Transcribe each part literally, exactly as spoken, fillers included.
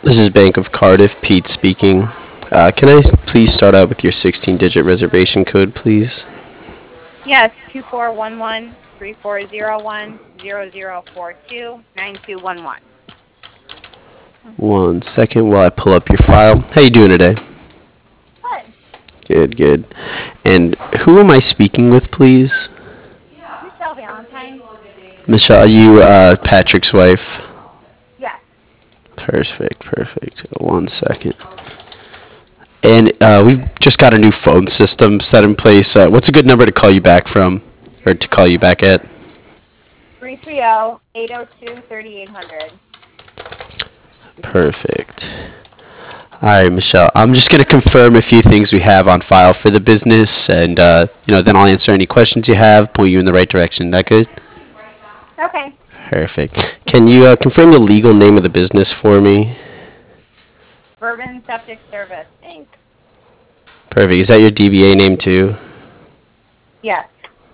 This is Bank of Cardiff, Pete speaking. Uh, can I please start out with your sixteen-digit reservation code, please? Yes, two four one one three four zero one zero zero four two nine two one one. One second while I pull up your file. How you doing today? Good. Good, good. And who am I speaking with, please? Michelle Valentine? Michelle, are you uh, Patrick's wife? Yes. Perfect, perfect. One second. And uh, we've just got a new phone system set in place. Uh, what's a good number to call you back from, or to call you back at? three three zero eight zero two three eight zero zero. Perfect. All right, Michelle. I'm just going to confirm a few things we have on file for the business, and uh, you know, then I'll answer any questions you have, point you in the right direction. That good? Okay. Perfect. Can you uh, confirm the legal name of the business for me? Bourbon Septic Service, Incorporated. Perfect. Is that your D B A name too? Yes.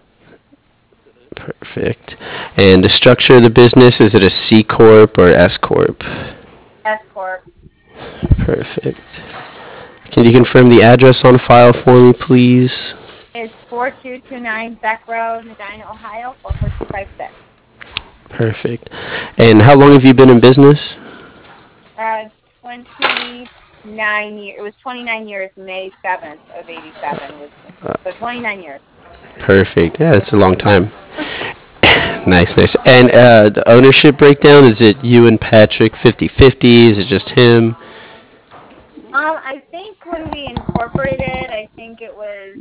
Perfect. And the structure of the business, is it a C corp or S corp? S Corp. Perfect. Can you confirm the address on file for me, please? It's four two two nine Beck Road, Medina, Ohio four four two five six. Perfect. And how long have you been in business? Uh, twenty-nine years. It was twenty-nine years. May seventh of eighty-seven was Uh, so twenty-nine years. Perfect. Yeah, that's a long time. Nice, nice. And uh, the ownership breakdown, is it you and Patrick fifty-fifty? Is it just him? Um, I think when we incorporated, I think it was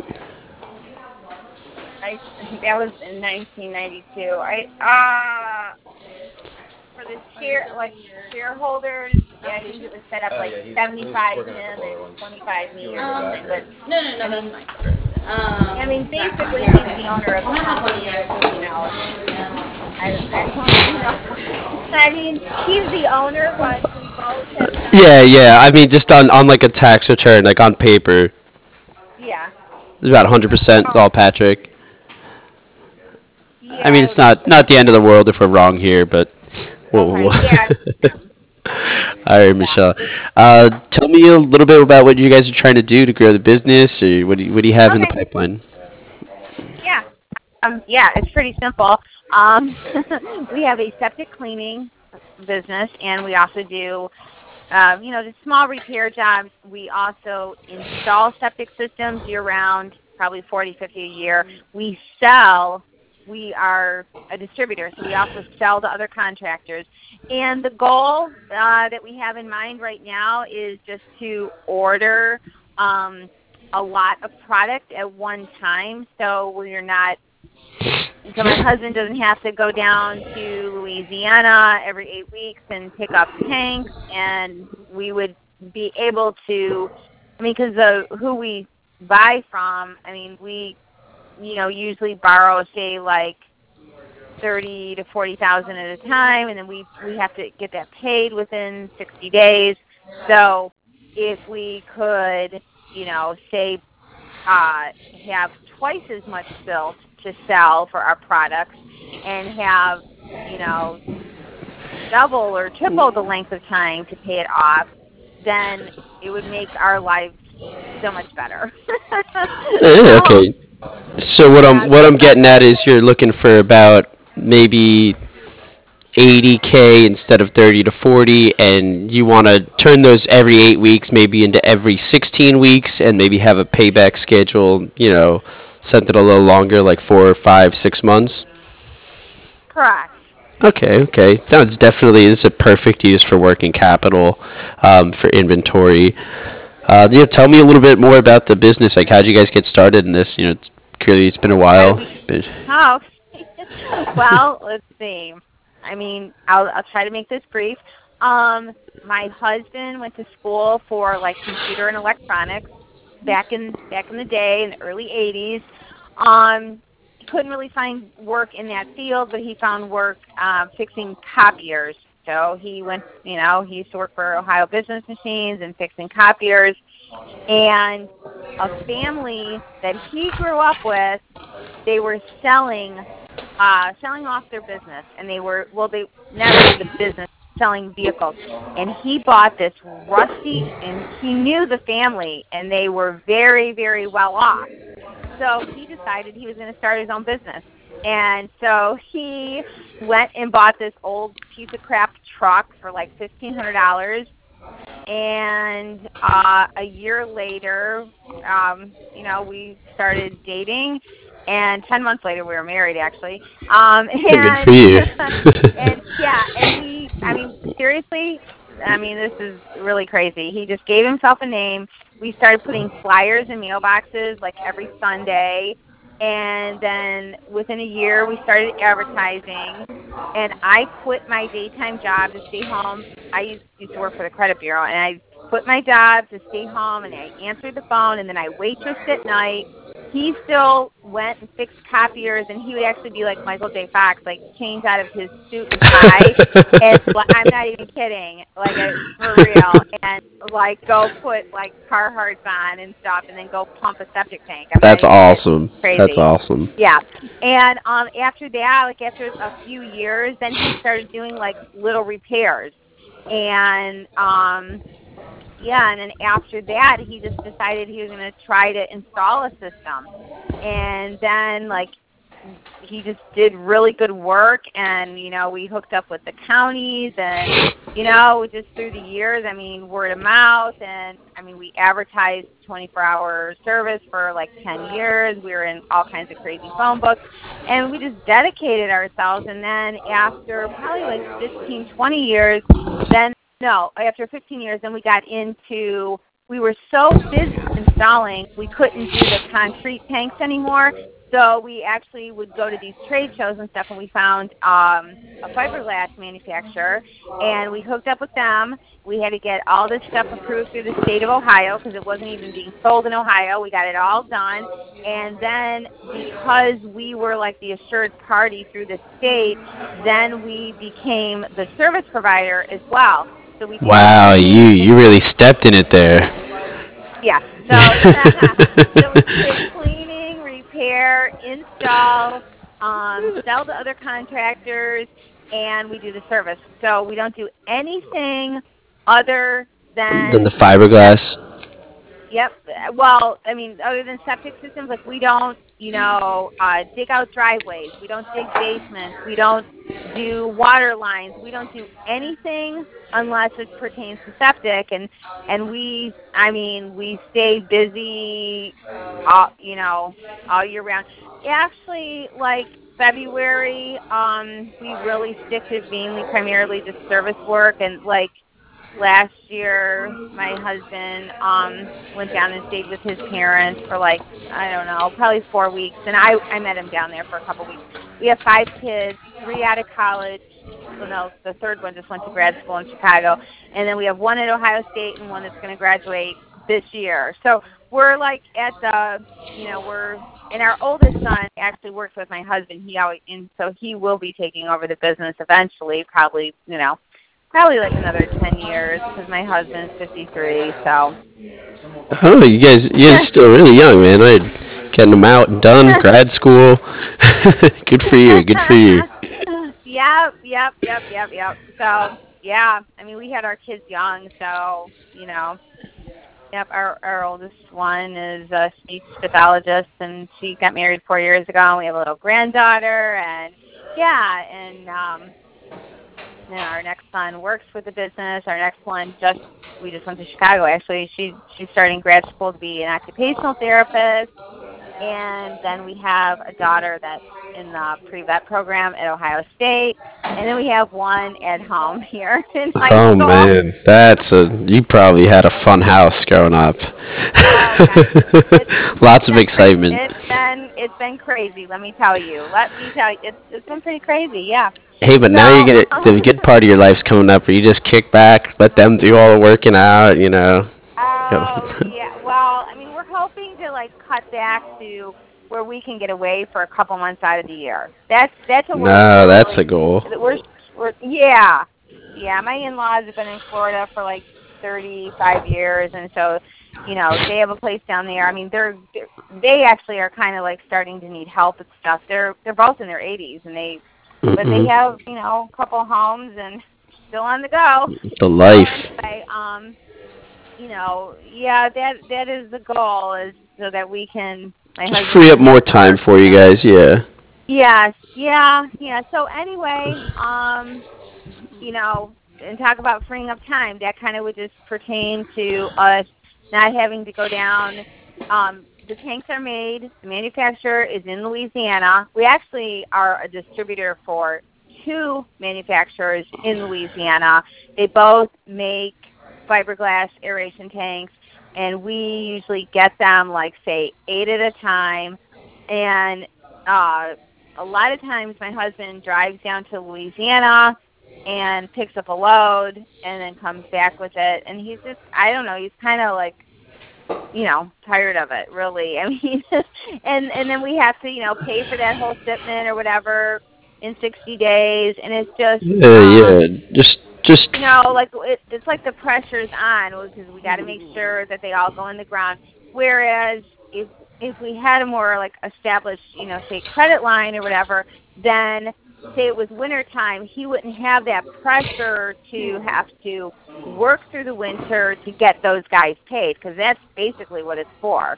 I that was in nineteen ninety-two. I uh for the share like shareholders, yeah, I think it was set up like seventy-five him and twenty-five me or Um, something. But no, no, no, I that's mean, fine. Um, I mean, back on basically here. he's the owner of I'm the gonna have one of company, you and guys you take know, it. I I don't you know. I mean, he's the owner, but we both have Yeah, done. yeah. I mean, just on, on like a tax return, like on paper, Yeah. it's about one hundred percent Oh, all Patrick. I mean, yeah. it's not not the end of the world if we're wrong here, but whoa, whoa, Okay. Yeah. It's whoa. him. All right, Yeah. Michelle. Uh, tell me a little bit about what you guys are trying to do to grow the business, or what do you, what do you have in the Okay. pipeline? Yeah. Um. Yeah. It's pretty simple. Um. We have a septic cleaning business, and we also do, um, you know, the small repair jobs. We also install septic systems year round, probably forty, fifty a year. We sell. We are a distributor, so we also sell to other contractors. And the goal uh, that we have in mind right now is just to order um, a lot of product at one time, so we're not so my husband doesn't have to go down to Louisiana every eight weeks and pick up tanks, and we would be able to. I mean, because the who we buy from, I mean, we you know usually borrow say like thirty to forty thousand at a time, and then we we have to get that paid within sixty days. So if we could, you know, say uh, have twice as much built to sell for our products and have, you know, double or triple the length of time to pay it off, then it would make our lives so much better. Eh, So, okay. So what I'm yeah, what so I'm that's, getting at is you're looking for about maybe eighty k instead of thirty to forty, and you want to turn those every eight weeks maybe into every sixteen weeks, and maybe have a payback schedule, you know, something a little longer, like four or five, six months. correct. Okay, okay. That's definitely this is a perfect use for working capital, um, for inventory. Uh, you know, tell me a little bit more about the business. Like, how'd you guys get started in this? You know, it's, clearly it's been a How do while. we, Been- oh, well, let's see. I mean, I'll, I'll try to make this brief. Um, my husband went to school for like computer and electronics back in back in the day in the early eighties. Um, he couldn't really find work in that field, but he found work uh, fixing copiers. So he went, you know, he used to work for Ohio Business Machines and fixing copiers. And a family that he grew up with, they were selling uh, selling off their business, and they were well, they not really the business. selling vehicles. And he bought this rusty, and he knew the family, and they were very, very well off. So he decided he was going to start his own business. And so he went and bought this old piece of crap truck for like fifteen hundred dollars. And uh, a year later, um, you know, we started dating. And ten months later, we were married, actually. Um, and, Good for you. and, yeah, and he, I mean, seriously, I mean, this is really crazy. He just gave himself a name. We started putting flyers in mailboxes like every Sunday. And then within a year, we started advertising. And I quit my daytime job to stay home. I used, used to work for the credit bureau, and I quit my job to stay home, and I answered the phone, and then I waitressed at night. He still went and fixed copiers, and he would actually be like Michael J. Fox, like change out of his suit and tie. And I'm not even kidding, like I, for real. And like go put like Carhartts on and stuff, and then go pump a septic tank. I'm That's not even awesome. Crazy. That's awesome. Yeah. And um, after that, like after a few years, then he started doing like little repairs, and um. Yeah, and then after that, he just decided he was going to try to install a system. And then, like, he just did really good work, and, you know, we hooked up with the counties, and, you know, just through the years, I mean, word of mouth, and, I mean, we advertised twenty-four hour service for, like, ten years. We were in all kinds of crazy phone books, and we just dedicated ourselves, and then after probably, like, fifteen, twenty years, then No, after fifteen years, then we got into, we were so busy installing, we couldn't do the concrete tanks anymore. So we actually would go to these trade shows and stuff, and we found um, a fiberglass manufacturer, and we hooked up with them. We had to get all this stuff approved through the state of Ohio because it wasn't even being sold in Ohio. We got it all done. And then because we were like the assured party through the state, then we became the service provider as well. So we Wow, you you really stepped in it there. Yeah. So, so we did cleaning, repair, install, um, sell to other contractors, and we do the service. So we don't do anything other Then the than fiberglass. Yep. Well, I mean, other than septic systems, like we don't, you know, uh, dig out driveways. We don't dig basements. We don't do water lines. We don't do anything unless it pertains to septic. And and we, I mean, we stay busy, all, you know, all year round. Actually, like February, um, we really stick to mainly primarily just service work, and like last year my husband um went down and stayed with his parents for like I don't know, probably four weeks, and I I met him down there for a couple weeks. We have five kids, three out of college. Well, no, the third one just went to grad school in Chicago, and then we have one at Ohio State and one that's going to graduate this year. So we're like at the, you know, we're and our oldest son actually works with my husband. He always and so he will be taking over the business eventually, probably, you know, probably like another ten years because my husband's fifty-three, so. Oh, you guys, you guys are still really young, man. I getting them out and done, grad school. Good for you. Good for you. Yep, yep, yep, yep, yep. So, yeah, I mean, we had our kids young, so, you know. Yep, our, our oldest one is a speech pathologist, and she got married four years ago, and we have a little granddaughter, and, yeah, and, um, and our next son works with the business. Our next one just we just went to Chicago. Actually, she she's starting grad school to be an occupational therapist, and then we have a daughter that's in the pre-vet program at Ohio State, and then we have one at home here in high Oh school. man, that's a. You probably had a fun house growing up. Oh yeah, it's, Lots it's of been pretty, excitement. it's been it's been crazy. Let me tell you. Let me tell you, it's it's been pretty crazy. Yeah. Hey, but now you're So. gonna the good part of your life's coming up, where you just kick back, let them do all the working out, you know. Oh, yeah. Well, I mean, we're hoping to, like, cut back to where we can get away for a couple months out of the year. That's that's what we're, No, we're that's a really, goal. we're, we're, yeah. Yeah, my in-laws have been in Florida for, like, thirty-five years, and so, you know, they have a place down there. I mean, they're, they're they actually are kind of, like, starting to need help and stuff. They're they're both in their eighties, and they, but they Mm-mm. have, you know, a couple homes, and still on the go. The So life. anyway, um, you know, yeah, that that is the goal, is so that we can, my Just husband free up can more have time more, for you you know. guys, yeah. Yes, yeah, yeah. So anyway, um, you know, and talk about freeing up time. That kind of would just pertain to us not having to go down. Um, the tanks are made. The manufacturer is in Louisiana. We actually are a distributor for two manufacturers in Louisiana. They both make fiberglass aeration tanks, and we usually get them, like, say, eight at a time. And uh, a lot of times my husband drives down to Louisiana and picks up a load and then comes back with it. And he's just, I don't know, he's kind of like, you know, tired of it, really. I mean, and and then we have to, you know, pay for that whole shipment or whatever in sixty days, and it's just, Yeah, um, yeah. Just, just. you know, like it, it's like the pressure's on because we got to make sure that they all go in the ground. Whereas if if we had a more like established, you know, say credit line or whatever, then say it was winter time, he wouldn't have that pressure to have to work through the winter to get those guys paid, because that's basically what it's for.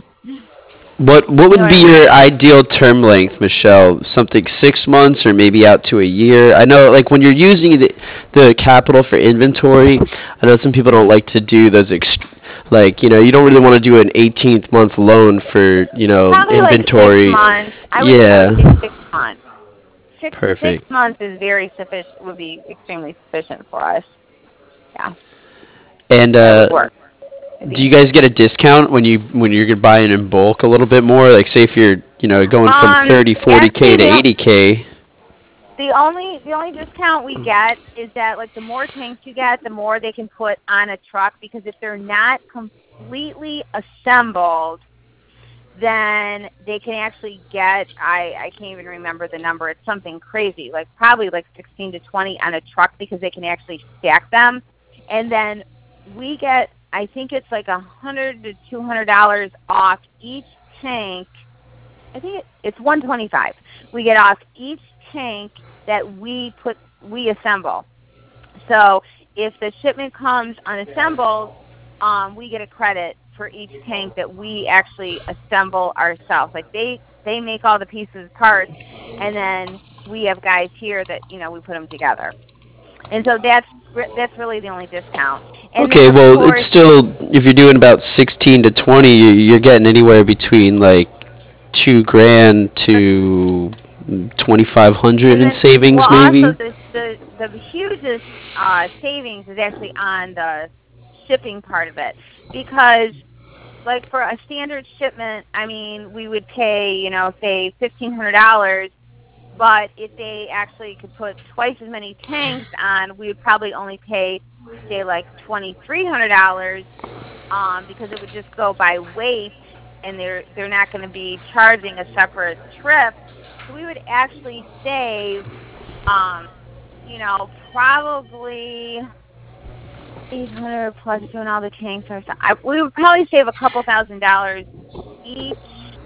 What what You know would what be I mean? your ideal term length, Michelle? Something six months or maybe out to a year? I know, like when you're using the the capital for inventory, I know some people don't like to do those ext- like, you know, you don't really want to do an eighteenth month loan for, you know, Probably like six inventory. months. I would I would Yeah. say six months. Six six Perfect. months is very sufficient. Would be extremely sufficient for us. Yeah, And that would uh, work. I do you think. guys get a discount when you when you're buying in bulk a little bit more? Like say if you're, you know, going from Um, thirty, forty k actually, to the eighty k. the only the only discount we get is that, like, the more tanks you get, the more they can put on a truck, because if they're not completely assembled, then they can actually get, I, I can't even remember the number. It's something crazy, like probably like sixteen to twenty on a truck, because they can actually stack them. And then we get, I think it's like a hundred to two hundred dollars off each tank. I think it, it's one twenty five. We get off each tank that we put we assemble. So if the shipment comes unassembled, um, we get a credit for each tank that we actually assemble ourselves. Like they they make all the pieces parts, and then we have guys here that, you know, we put them together. And so that's that's really the only discount. And then Okay, of well, it's course, still if you're doing about sixteen to twenty, you- you're getting anywhere between like two grand to twenty five hundred and in then, well, savings, also maybe. the the the hugest uh, savings is actually on the shipping part of it, because, like, for a standard shipment, I mean, we would pay, you know, say fifteen hundred dollars, but if they actually could put twice as many tanks on, we would probably only pay, say, like twenty three hundred dollars, um, because it would just go by weight, and they're they're not going to be charging a separate trip. So we would actually save, um, you know, probably eight hundred plus doing all the tanks or something. I, we would probably save a couple thousand dollars each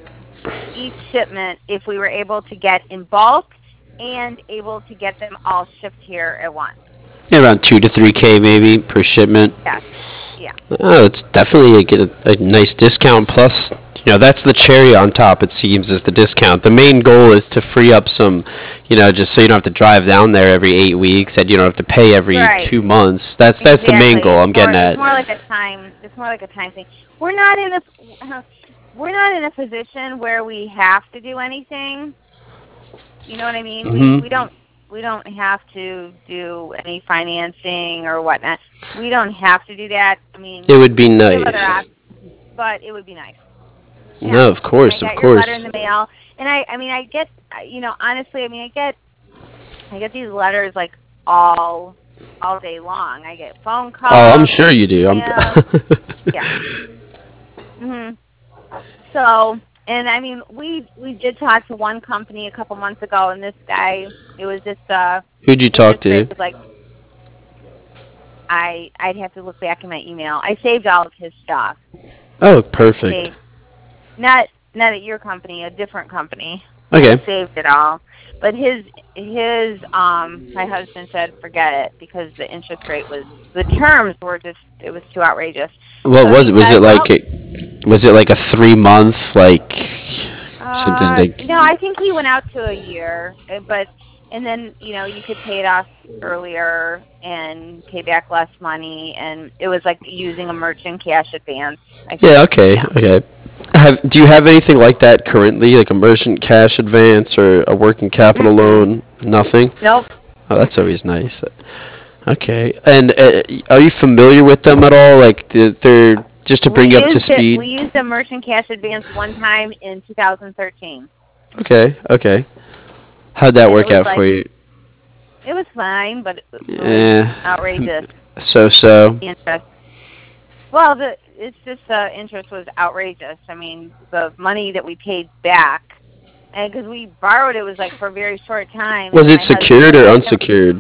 each shipment if we were able to get in bulk and able to get them all shipped here at once. Yeah, around two to three k maybe per shipment. Yes. Yeah. Oh, it's definitely a, get a, a nice discount. Plus, you know, that's the cherry on top. It seems is the discount. The main goal is to free up some, you know, just so you don't have to drive down there every eight weeks and you don't have to pay every Right. two months. That's that's the main Exactly. goal It's I'm more getting it's at. more like a time it's more like a time thing. We're not in a we're not in a position where we have to do anything. You know what I mean? We Hmm. we don't we don't have to do any financing or whatnot. We don't have to do that. I mean, It would be we have other nice. options, but it would be nice. Yeah. No, of And I course, of got your letter in course. the mail, and I I mean I get, you know, honestly, I mean I get I get these letters like all all day long. I get phone Oh, I'm calls, I sure get you do. I'm. emails. Yeah. Mhm. So, and I mean, we we did talk to one company a couple months ago, and this guy, it was just uh, Who'd you it was talk just great. to? It was like, I I'd have to look back in my email. I saved all of his stuff. Oh, I perfect. saved, not not at your company, a different company. and Okay. he saved it all. But his his um my husband said forget it because the interest rate was the terms were just it was too outrageous. What So was he it? Was it said, like well, a, was it like a three month like something uh like? no, I think he went out to a year, uh, but and then you know you could pay it off earlier and pay back less money, and it was like using a merchant cash advance. I Yeah. think, Okay. yeah. Okay. Have do you have anything like that currently, like a merchant cash advance or a working capital Mm-mm. loan? Nothing. Nope. Oh, that's Mm-mm. always nice. Okay. And uh, are you familiar with them at all? Like the- they're just to We bring you up to used it. We speed. used a merchant cash advance one time in two thousand thirteen, Okay. Okay. How'd that and it work was out for like you? it was fine, but it, it was Eh, outrageous. so so. The interest. Well, the it's just the interest was outrageous. I mean, the money that we paid back, and because we borrowed it was like for a very short time, and Was then it my husband secured said, or "You're gonna unsecured?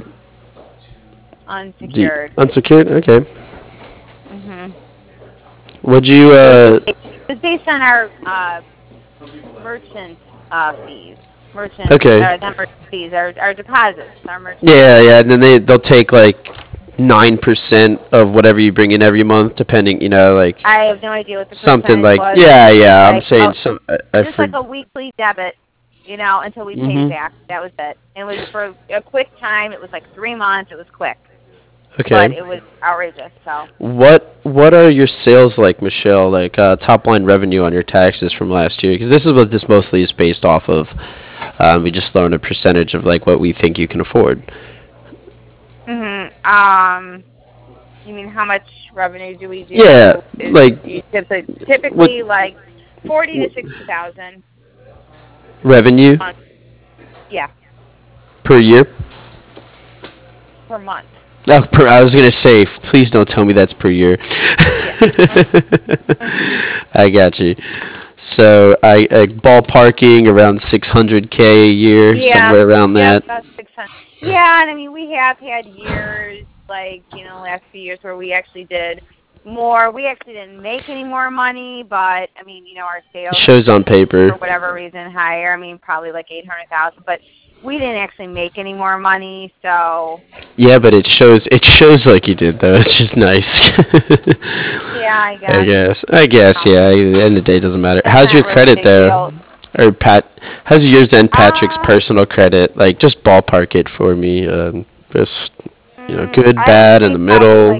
The unsecured." unsecured. Okay. Mhm. Would you? It was Uh. it was based on our uh, merchant uh, fees, merchant Okay. uh, not merchant fees, our our deposits, our merchant Yeah, deposits. yeah. And then they they'll take like nine percent of whatever you bring in every month, depending. You know, like I have no idea what the something percentage like. was. I Yeah, think it was yeah. I'm like saying oh, some. I, I just like for. a weekly debit, you know, until we paid it Mhm. back. That was it. It was for a quick time. It was like three months. It was quick, but Okay. it was outrageous. So What what are your sales like, Michelle? Like uh, top line revenue on your taxes from last year? Because this is what this mostly is based off of. Um, we just learn a percentage of like what we think you can afford. mhm. Um, you mean how much revenue do we Yeah, do? Is like you typically what, typically like forty to what sixty thousand a revenue month. Yeah, per year? per month. Oh, per, I was gonna say, f- please don't tell me that's per year. Yeah. I got you. So I, I ballparking around six hundred k a year, Yeah. somewhere around Yep. that. About six hundred. Yeah, and I mean we have had years like you know last few years where we actually did more. We actually didn't make any more money, but I mean you know our sales Shows on came paper. for whatever reason higher. I mean probably like eight hundred thousand, but we didn't actually make any more money. So Yeah, but it shows it shows like you did though. It's just nice. yeah, I I guess guess. I guess, um, yeah. At the end of the day, it doesn't matter. it's How's your not really a credit big there? deal. Or Pat, how's yours and Patrick's Uh, personal credit? Like, just ballpark it for me. Um, just, you know, mm, good, I would bad, in say the probably middle. like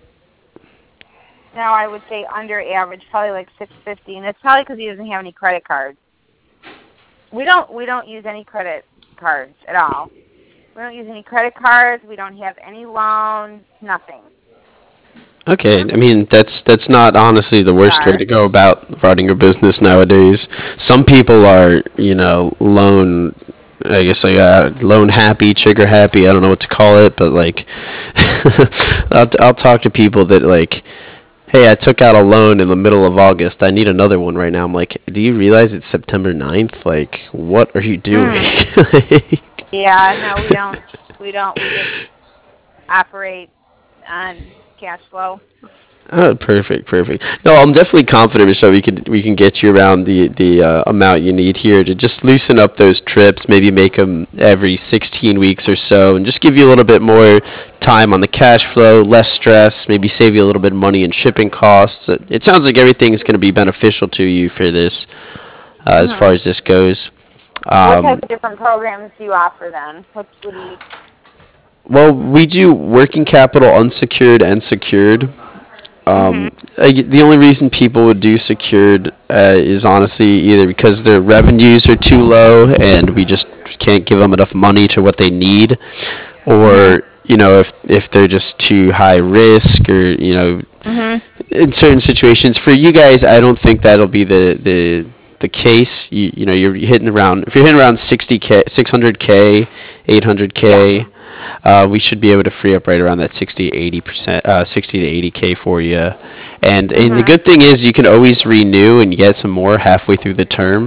now I would say under average, probably like six fifty, and it's probably because he doesn't have any credit cards. We don't we don't use any credit cards at all. We don't use any credit cards. We don't have any loans. Nothing. Okay, I mean that's that's not honestly the worst way Bizarre. to go about running your business nowadays. Some people are, you know, loan, I guess like uh, loan happy, trigger happy. I don't know what to call it, but like, I'll I'll talk to people that like, hey, I took out a loan in the middle of August. I need another one right now. I'm like, do you realize it's September ninth? Like, what are you doing? Mm. Yeah. No, we don't. We don't. We just operate on cash flow. Oh, perfect, perfect. No, I'm definitely confident, Michelle. We can we can get you around the the uh, amount you need here to just loosen up those trips. Maybe make them every sixteen weeks or so, and just give you a little bit more time on the cash flow, less stress. Maybe save you a little bit of money in shipping costs. It, it sounds like everything is going to be beneficial to you for this, uh, as Hmm. far as this goes. What type Um, of different programs do you offer then? What, what do you? well, we do working capital unsecured and secured. Um, Mhm. I g the only reason people would do secured uh, is honestly either because their revenues are too low and we just can't give them enough money to what they need, Mhm. or you know if if they're just too high risk, or you know Mhm. in certain situations. For you guys, I don't think that'll be the the the case. You you know you're hitting around if you're hitting around sixty k, six hundred k, Yeah. eight hundred k. Uh, we should be able to free up right around that sixty to eighty percent, uh, sixty to eighty k for you. And and the Mhm. good thing is you can always renew and get some more halfway through the term.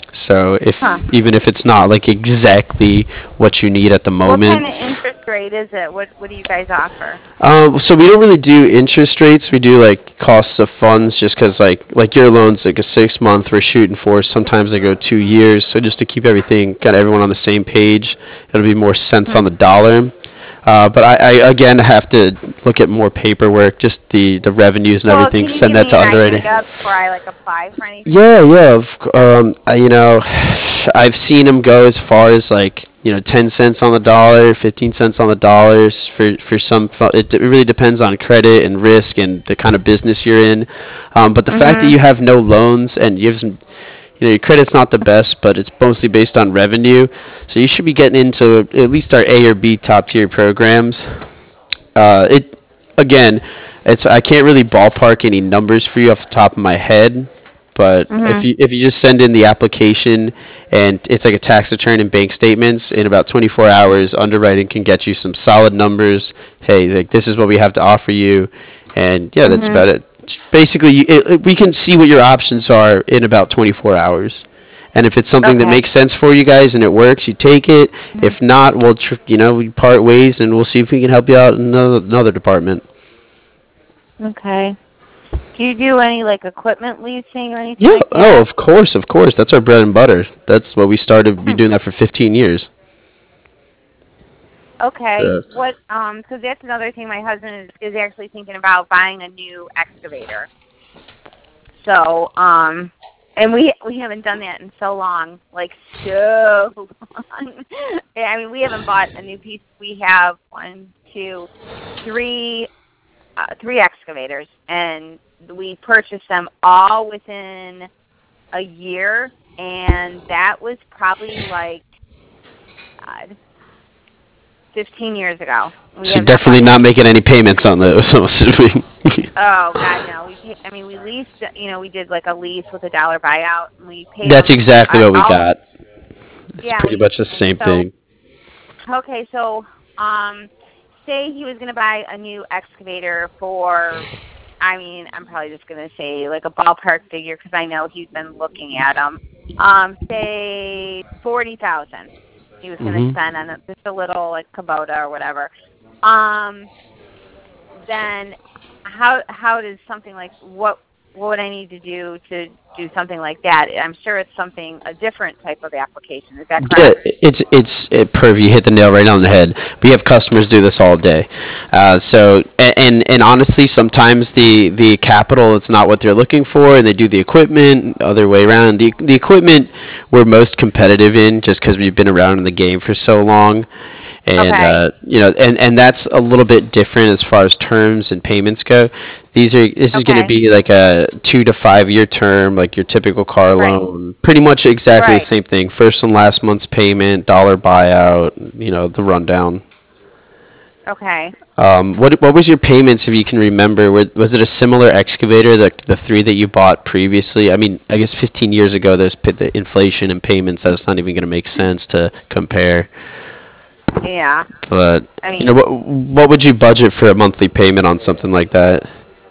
So Huh. if even if it's not like exactly what you need at the What moment. kind of interest rate is it? What What do you guys offer? Um, so we don't really do interest rates. We do like costs of funds, just because like like your loans like a six month we're shooting for. Sometimes they go two years. So just to keep everything kind of everyone on the same page, it'll be more cents Hmm. on the dollar. Uh, but I, I again have to look at more paperwork, just the the revenues and Well, everything. can you Send give that me to an underwriting. idea before I like apply for anything? Yeah, yeah. Of, c- um, I, you know, I've seen them go as far as like you know ten cents on the dollar, fifteen cents on the dollars for for some. fu- It, it really depends on credit and risk and the kind of business you're in. Um, but the fact that Mhm. you have no loans and you have some, you know, your credit's not the best, but it's mostly based on revenue. So you should be getting into at least our A or B top tier programs. Uh, it again, it's I can't really ballpark any numbers for you off the top of my head, but if Mhm. you if you just send in the application and it's like a tax return and bank statements in about twenty-four hours, underwriting can get you some solid numbers. Hey, like this is what we have to offer you, and yeah, that's Mhm. about it. Basically, you, it, it- we can see what your options are in about twenty-four hours. And if it's something that Okay. makes sense for you guys and it works, you take it. Mhm. If not, we'll tr- you know we part ways and we'll see if we can help you out in another, another department. Okay. Do you do any like equipment leasing or anything Yeah. like Oh, that? of course, of course. That's our bread and butter. That's what we started. Be Hmm. doing that for fifteen years. Okay. Yeah. What? Um. Because that's another thing. My husband is is actually thinking about buying a new excavator. So, um, and we we haven't done that in so long, like so long. Yeah, I mean, we haven't bought a new piece. We have one, two, three, uh, three excavators, and we purchased them all within a year, and that was probably like God, fifteen years ago. We So have not bought definitely not anything making since. any payments on those. I'm assuming. Oh God, no. We pay, I mean, we leased. You know, we did like a lease with a dollar buyout, and we paid That's them exactly uh, what we all. got. It's Yeah, pretty we. much the same So thing. okay, so um, say he was going to buy a new excavator for. I mean, I'm probably just going to say like a ballpark figure because I know he's been looking at them. Um, say forty thousand. He was going to Hmm. spend on a, just a little like Kubota or whatever. Um, then how how does something like what what would I need to do to do something like that? I'm sure it's something a different type of application. Is that Yeah, correct? it's it's it, perv. You hit the nail right on the head. We have customers do this all day. Uh, so a- and and honestly, sometimes the the capital it's not what they're looking for, and they do the equipment other way around. The the equipment we're most competitive in, just because we've been around in the game for so long, and Okay. uh, you know, and and that's a little bit different as far as terms and payments go. These are this is going to Okay. be like a two to five year term, like your typical car Right. loan. Pretty much exactly the Right. same thing. First and last month's payment, dollar buyout. You know the rundown. Okay. Um, what what was your payments if you can remember? Were, was it a similar excavator, the the three that you bought previously? I mean, I guess fifteen years ago, there's p- the inflation and payments. That's not even going to make sense to compare. Yeah. But I you know, mean, what what would you budget for a monthly payment on something like that?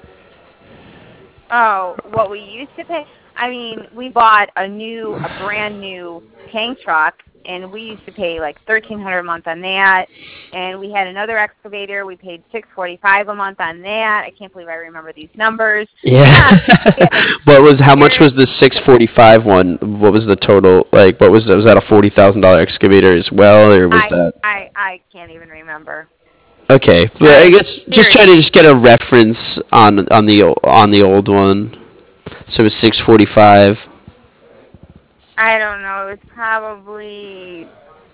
oh, what we used to pay. I mean, we bought a new, a brand new tank truck, and we used to pay like thirteen hundred a month on that. And we had another excavator. We paid six forty five a month on that. I can't believe I remember these numbers. Yeah. Yeah, What was how much you're was the six forty five one? What was the total? Like, what was that? Was that a forty thousand dollar excavator as well, or was I that? I I can't even remember. Okay, well, I I guess just try to seriously, just get a reference on on the o- on the old one. So it was six forty five. I don't know. It's probably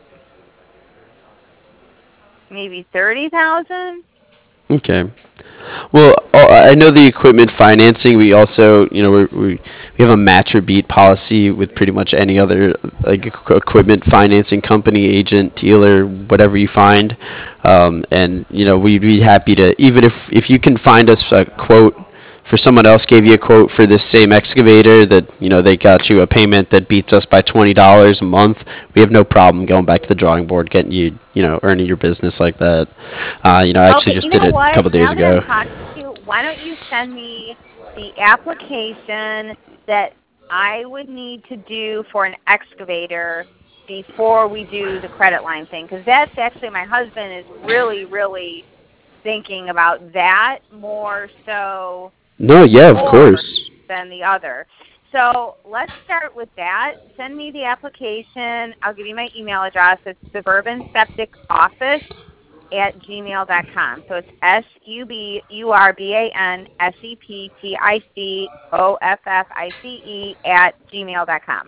maybe thirty thousand. Okay. Well, uh, I know the equipment financing. We also, you know, we we we have a match or beat policy with pretty much any other like equ- equipment financing company, agent, dealer, whatever you find. Um, and you know, we'd be happy to even if if you can find us a quote for someone else gave you a quote for this same excavator that you know they got you a payment that beats us by twenty dollars a month. We have no problem going back to the drawing board, getting you you know earning your business like that. Uh, you know, I actually Okay, just you did know it a what? couple days Now that I'm ago. talking to you, why don't you send me the application that I would need to do for an excavator before we do the credit line thing, because that's actually my husband is really, really thinking about that more so No, yeah, of more course. than the other. So let's start with that. Send me the application. I'll give you my email address. It's suburban septic office at gmail dot com. So it's S U B U R B A N S E P T I C O F F I C E at gmail dot com.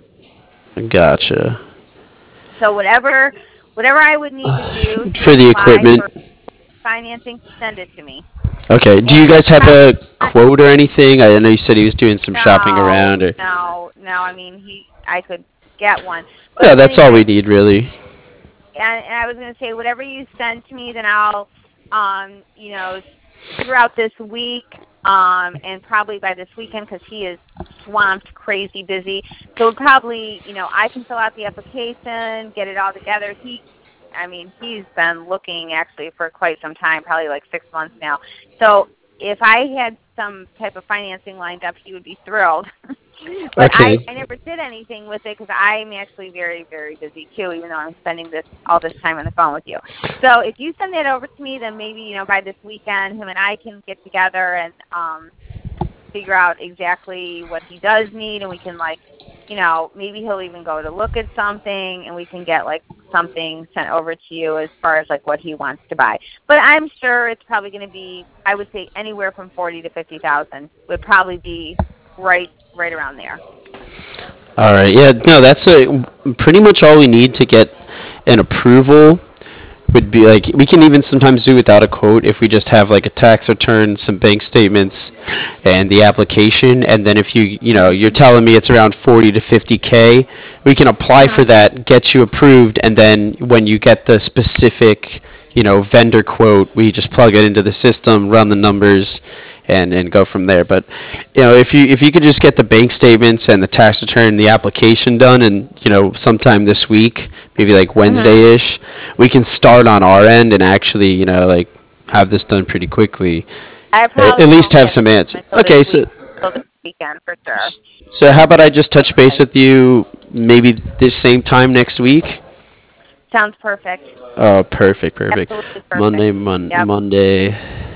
Gotcha. So whatever whatever I would need to do to For the apply equipment. for financing, send it to me. Okay. Do you And guys have a I, quote or anything? I know you said he was doing some shopping no, around. Or no, no. I mean, he I could get one. yeah, But that's all we anyway, need, really. and, and I was going to say, whatever you send to me, then I'll, um, you know, throughout this week, um, and probably by this weekend, because he is swamped, crazy busy. So probably, you know, I can fill out the application, get it all together. He, I mean, he's been looking actually for quite some time, probably like six months now. So if I had some type of financing lined up, he would be thrilled. But I, Okay. I never did anything with it because I'm actually very, very busy too, even though I'm spending this all this time on the phone with you. So if you send that over to me, then maybe, you know, by this weekend, him and I can get together and um, figure out exactly what he does need, and we can, like, you know, maybe he'll even go to look at something, and we can get, like, something sent over to you as far as, like, what he wants to buy. But I'm sure it's probably going to be, I would say, anywhere from forty to fifty thousand would probably be right, right around there. All right. Yeah. No, that's a, pretty much all we need to get an approval. Would be like we can even sometimes do without a quote if we just have like a tax return, some bank statements, and the application. And then if you you know you're telling me it's around forty to fifty k, we can apply for Mhm. that, get you approved, and then when you get the specific you know vendor quote, we just plug it into the system, run the numbers, and and go from there. But you know if you if you could just get the bank statements and the tax return and the application done, and you know sometime this week, maybe like Mhm. Wednesday-ish, we can start on our end and actually, you know, like have this done pretty quickly. I A- At probably least won't have get some answers. until this Okay, week, so until this weekend for sure. so how about I just touch base with you maybe this same time next week? Sounds perfect. Oh, perfect, perfect. Absolutely perfect. Monday, mon- Yep. Monday.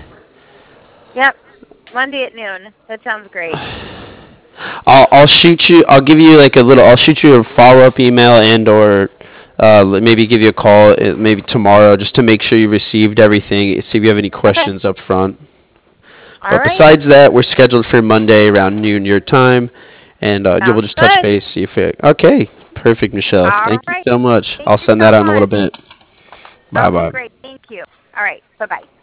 Yep. Monday at noon. That sounds great. I'll I'll shoot you. I'll give you like a little. I'll shoot you a follow up email and or uh, maybe give you a call uh, maybe tomorrow just to make sure you received everything. See if you have any Okay. questions up front. All But right. besides that, we're scheduled for Monday around noon your time, and uh, you will Sounds just touch good. base. See if it. Okay, perfect, Michelle. All Thank you right. so much. Thank I'll you send so that out in a little much. bit. Bye Okay, bye. great. Thank you. All right. Bye-bye.